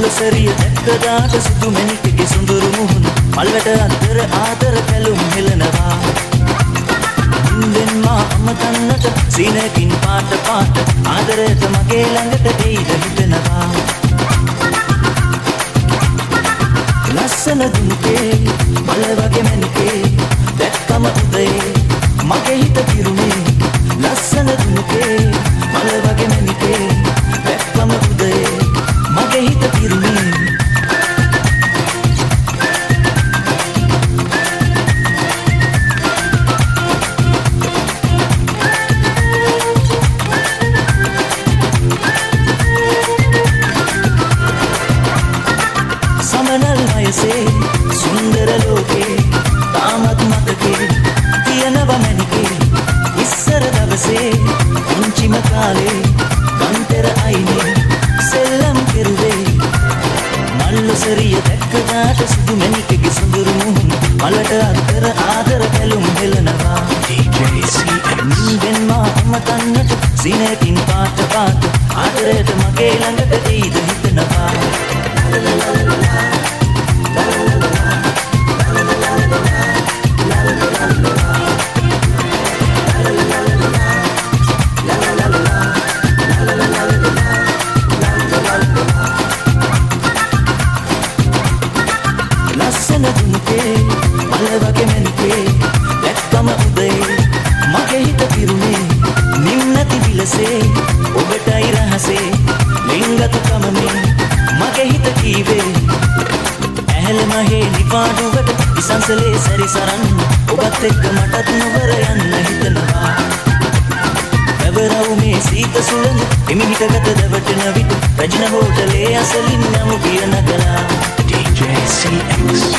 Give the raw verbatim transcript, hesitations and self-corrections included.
මල්ලසරිය දැක්කදාට සුදු මැණිකගේ සොඳුරු මුහුණ මල්වට අතර ආදර කැලුම් හෙලනවා ඉන්දෙන් මා අමතන්නට සීනකින් පාට පාට ආදරයට මගේ ළඟට දෙයිද හිතනවා ලස්සන දුමුකේ මල වගේ මැණිකේ දැක්කම උදේ මගේ හිත පිරුණේ ලස්සන දුමුකේ මල වගේ මැණිකේ දැක්කම උදේ මගේ හිත පිරුණේ සමනල් වයසේ සුන්දර ලෝකේ තාමත් මතකේ තියනවා මැණිකේ ඉස්සර දවසේ පුංචිම කාලේ ගන්තර අයිනේ සෙල්ලම් කෙරුවේ මල්ලසරිය දැක්කදාට සුදු මැණිකගේ සොඳුරු මුහුණ මලට අතර ආදර කැලුම් හෙලනවා නින්දෙන් මා අමතන්නට සීනකින් පාට පාට ආදරයට මගේ ළඟට දෙයිද හිතනවා ලස්සන දුමුකේ මල වගේ මැණිකේ දැක්කම උදේ මගේ හිත පිරුණේ නිම්නති විලසේ ඔබටයි රහසේ ලිංගතුකම මේ මගේ හිත කීවේ ඇහැල මහේ නිපාඩුවට ඉසංසලේ සැරිසරන්න ඔබත් එක්ක මටත් නොවර යන්න හිතනවා පැවරව් මේ සීත සුළඟ එමිහිට ගත දවටන විට රජන හෝටලේ අසලින් යමු පිය නගලා D J C X